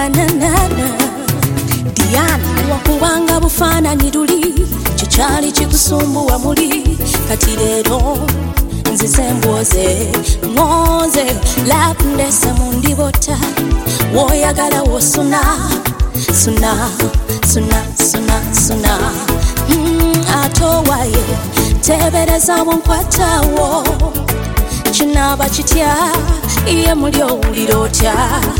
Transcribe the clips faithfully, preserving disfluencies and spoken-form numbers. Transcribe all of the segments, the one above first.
na na na. Diana wakubanga bufaananyi luli kikyali kikusumbuwa muli kati leero nzize mboze ngoze lapndese mundibota woyagala wosuna suna suna suna suna mm, atowaye tebereza bwonkwatawo kinaba kitya iye muli owulira otya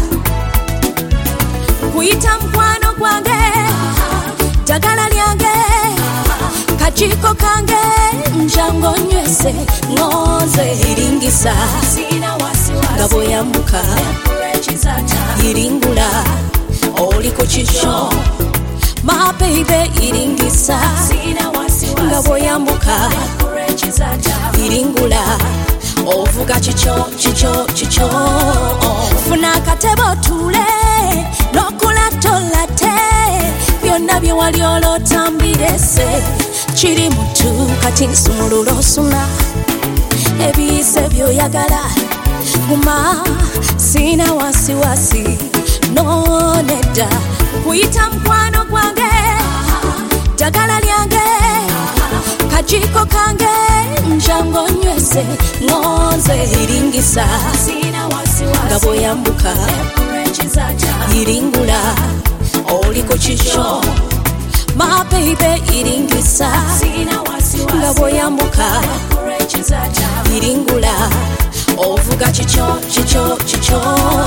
kuyita mukwano gwange ddagala lyange kajiko kange njango nywese ngoze iringisa nga bweyambuka iringula oliko kisho my baby iringisa nga bweyambuka iringula ovuga kicho kicho kicho funa akatebo tule nokula tolate byonna bye wali olotambirese kiri mutu kati nsumulula osuna ebiyise byoyagala guma sina wasiwasi nonedda kuyita mukwano gwange ddagala lyange kajiko kange njango nywese ngoze iringisa nga bweyambuka iringula oliko kisho my baby iringisa nga bweyambuka iringula ovuga kicho kicho kicho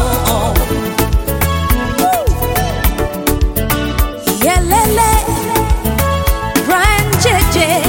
yelele ranjeje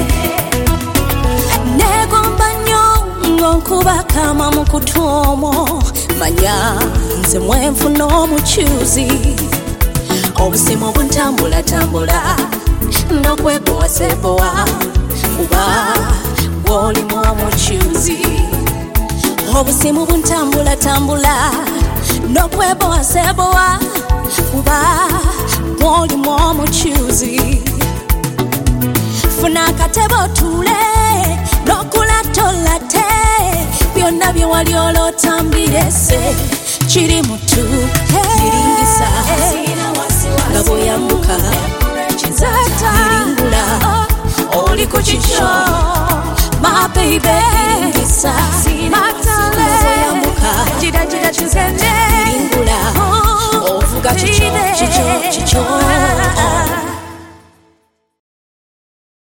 negomba nnyo nkuba kama mukutuomo manya nze mwenfu n'omukyuzi obusimu buntambula tambula nokwebowa sebowa kuba bwolimu omukyuzi obusimu buntambula tambula nokwebowa sebowa kuba bwolimu omukyuzi funa akatebo tule nokula tolate byonna bye wali olotambirese kiri mutu iringisa nga bweyambuka iringula oliko kisho my baby iringisa nga bweyambuka iringula ovuga kicho kicho kicho